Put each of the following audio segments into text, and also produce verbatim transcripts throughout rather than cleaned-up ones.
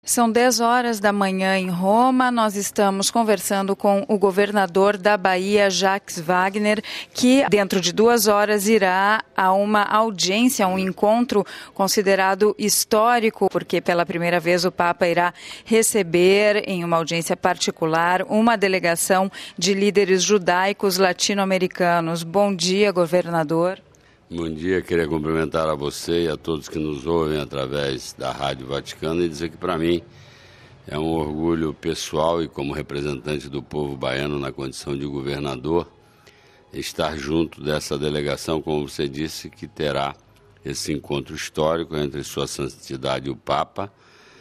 São dez horas da manhã em Roma. Nós estamos conversando com o governador da Bahia, Jacques Wagner, que dentro de duas horas irá a uma audiência, um encontro considerado histórico, porque pela primeira vez o Papa irá receber em uma audiência particular uma delegação de líderes judaicos latino-americanos. Bom dia, governador. Bom dia, queria cumprimentar a você e a todos que nos ouvem através da Rádio Vaticano e dizer que para mim é um orgulho pessoal e como representante do povo baiano na condição de governador estar junto dessa delegação, como você disse, que terá esse encontro histórico entre Sua Santidade o Papa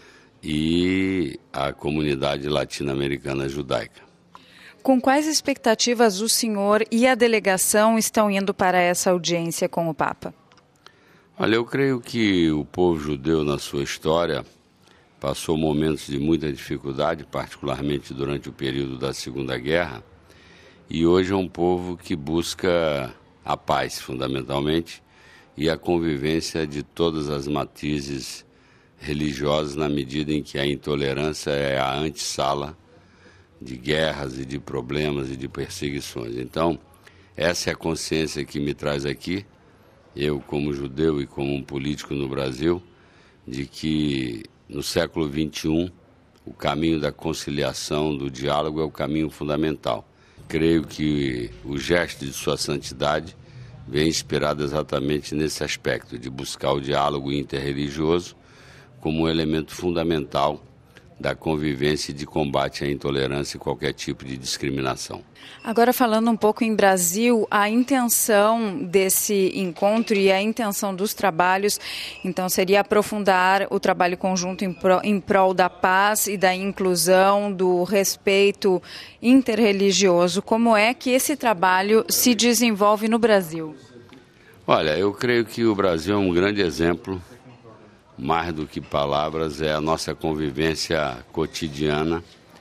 e a comunidade latino-americana judaica. Com quais expectativas o senhor e a delegação estão indo para essa audiência com o Papa? Olha, eu creio que o povo judeu, na sua história, passou momentos de muita dificuldade, particularmente durante o período da Segunda Guerra, e hoje é um povo que busca a paz, fundamentalmente, e a convivência de todas as matizes religiosas, na medida em que a intolerância é a antessala de guerras e de problemas e de perseguições. Então, essa é a consciência que me traz aqui, eu como judeu e como um político no Brasil, de que no século vinte e um o caminho da conciliação, do diálogo é o caminho fundamental. Creio que o gesto de Sua Santidade vem inspirado exatamente nesse aspecto, de buscar o diálogo interreligioso como um elemento fundamental da convivência e de combate à intolerância e qualquer tipo de discriminação. Agora, falando um pouco em Brasil, a intenção desse encontro e a intenção dos trabalhos, então, seria aprofundar o trabalho conjunto em, pro, em prol da paz e da inclusão, do respeito interreligioso. Como é que esse trabalho se desenvolve no Brasil? Olha, eu creio que o Brasil é um grande exemplo. Mais do que palavras, é a nossa convivência cotidiana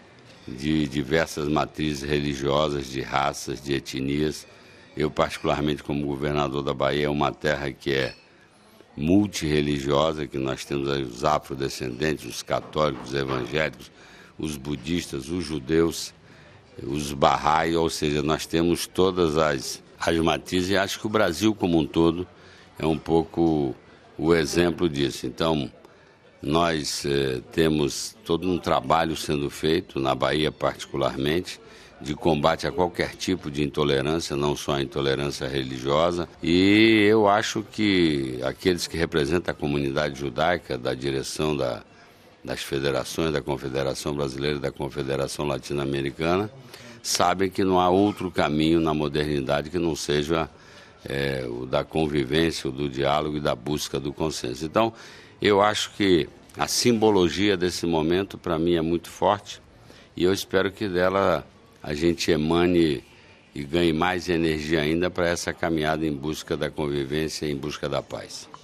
de diversas matrizes religiosas, de raças, de etnias. Eu, particularmente, como governador da Bahia, é uma terra que é multirreligiosa, que nós temos os afrodescendentes, os católicos, os evangélicos, os budistas, os judeus, os Bahá'í, ou seja, nós temos todas as, as matrizes, e acho que o Brasil como um todo é um pouco o exemplo disso. Então, nós eh, temos todo um trabalho sendo feito, na Bahia particularmente, de combate a qualquer tipo de intolerância, não só a intolerância religiosa. E eu acho que aqueles que representam a comunidade judaica, da direção da, das federações, da Confederação Brasileira e da Confederação Latino-Americana, sabem que não há outro caminho na modernidade que não seja É, o da convivência, o do diálogo e da busca do consenso. Então, eu acho que a simbologia desse momento, para mim, é muito forte e eu espero que dela a gente emane e ganhe mais energia ainda para essa caminhada em busca da convivência e em busca da paz.